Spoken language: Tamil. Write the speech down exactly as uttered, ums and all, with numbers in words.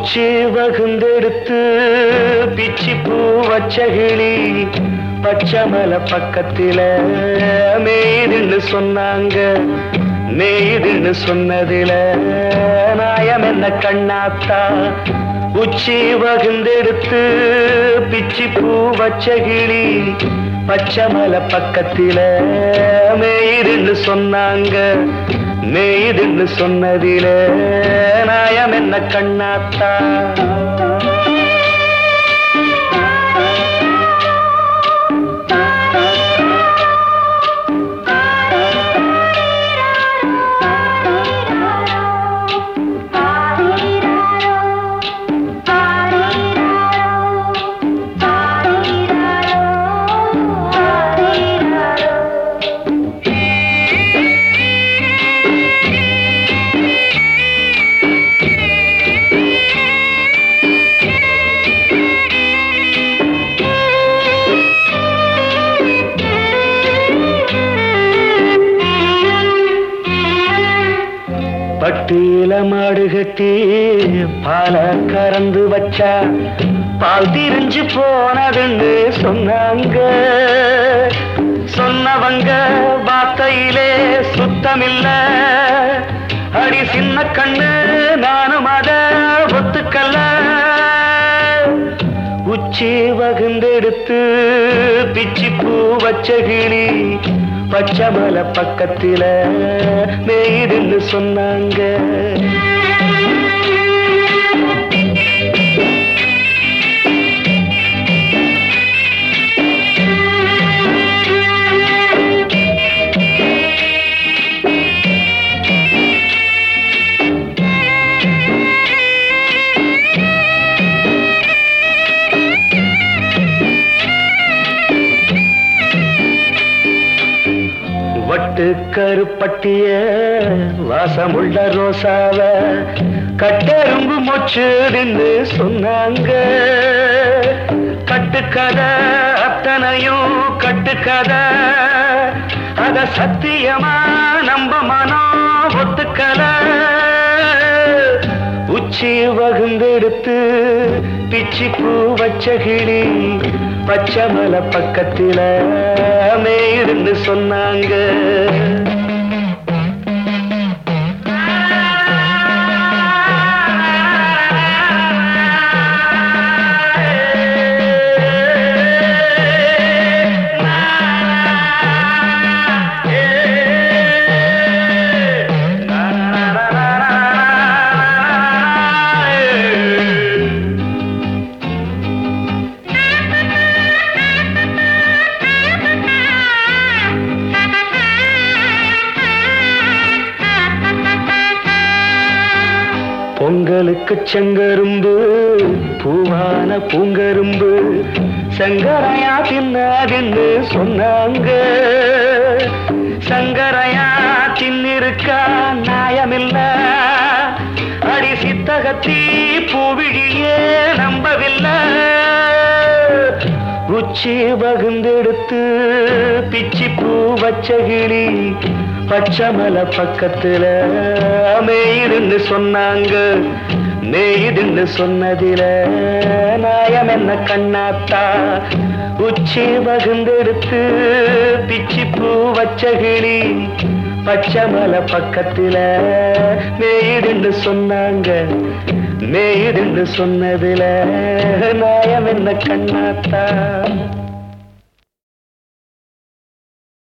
உச்சி வகுந்தெடுத்து பிச்சி பூ வச்ச கிளி பச்சமல பக்கத்தில மேய்துன்னு சொன்னாங்க. மேய்துன்னு சொன்னதில நாயம் என்ன கண்ணாத்தா. உச்சி வகுந்தெடுத்து பிச்சி பூ வச்ச கிளி பச்சமல பக்கத்தில மேய்துன்னு சொன்னாங்க. மேய்துன்னு சொன்னதில நாயம் என்ன கண்ணாத்தா. பட்டியில மாடு கட்டி பால கறந்து வச்சா பால் திரிஞ்சு போனதுன்னு சொன்னாங்க. சொன்னவங்க வார்த்தையிலே சுத்தமில்ல. அடி சின்ன கண்ணு நானும் அத ஒத்துக்கல்ல. உச்சி வகுந்தெடுத்து பிச்சி பூ வச்ச கிளி பச்சமல பக்கத்தில மேய்துன்னு சொன்னாங்க. வட்டு கருப்பட்டிய வாசமுள்ள ரோசாவ கட்டெரும்பு மொச்சுன்னு சொன்னாங்க. கட்டுக்கதை அத்தனையும் கட்டுக்கதை. அத சத்தியமா நம்ப மனம் ஒத்துக்கல. உச்சி வகுந்தெடுத்து பிச்சி பூ வச்ச கிளி பச்சமல பக்கத்தில மேய்துன்னு சொன்னாங்க. பொங்கலுக்கு செங்கரும்பு பூவான பூங்கரும்பு சங்கரையா தின்னாதின்னு சொன்னாங்க. சங்கரையா தின்னிருக்கா நியாயமில்ல. அடி சித்தகத்தி பூவிழியே நம்பவில்லை. உச்சி வகுந்தெடுத்து பிச்சி பூ வச்ச கிளி பச்சமல பக்கத்தில மேய்துன்னு சொன்னாங்க. மேய்துன்னு சொன்னதில நாயம் என்ன கண்ணாத்தா. உச்சி வகுந்தெடுத்து பிச்சி பூ வச்ச கிளி பச்சமல பக்கத்தில மேய்துன்னு சொன்னாங்க. மேய்துன்னு சொன்னதில நாயம் என்ன கண்ணாத்தா.